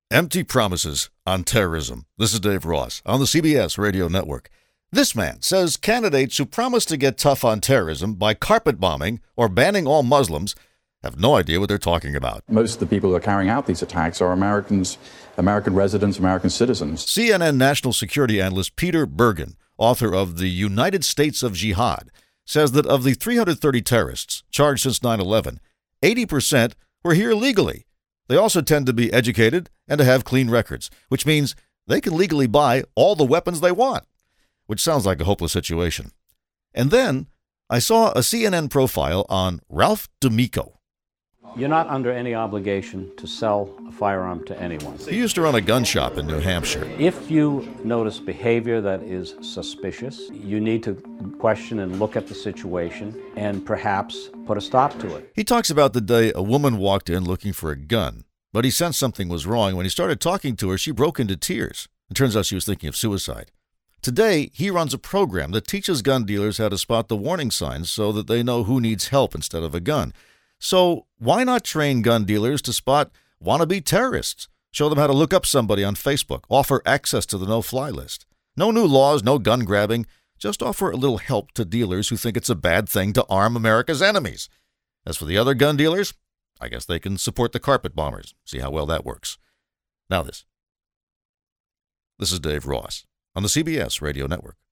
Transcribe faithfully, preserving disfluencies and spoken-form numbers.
Empty promises on terrorism. This is Dave Ross on the C B S Radio Network. This man says candidates who promise to get tough on terrorism by carpet bombing or banning all Muslims have no idea what they're talking about. Most of the people who are carrying out these attacks are Americans, American residents, American citizens. C N N national security analyst Peter Bergen, author of The United States of Jihad, says that of the three hundred thirty terrorists charged since nine eleven, eighty percent were here legally. They also tend to be educated and to have clean records, which means they can legally buy all the weapons they want, which sounds like a hopeless situation. And then I saw a C N N profile on Ralph D'Amico. You're not under any obligation to sell a firearm to anyone. He used to run a gun shop in New Hampshire. If you notice behavior that is suspicious, you need to question and look at the situation and perhaps put a stop to it. He talks about the day a woman walked in looking for a gun, but he sensed something was wrong. When he started talking to her, she broke into tears. It turns out she was thinking of suicide. Today, he runs a program that teaches gun dealers how to spot the warning signs so that they know who needs help instead of a gun. So why not train gun dealers to spot wannabe terrorists? Show them how to look up somebody on Facebook, offer access to the no-fly list. No new laws, no gun grabbing. Just offer a little help to dealers who think it's a bad thing to arm America's enemies. As for the other gun dealers, I guess they can support the carpet bombers. See how well that works. Now this. This is Dave Ross on the C B S Radio Network.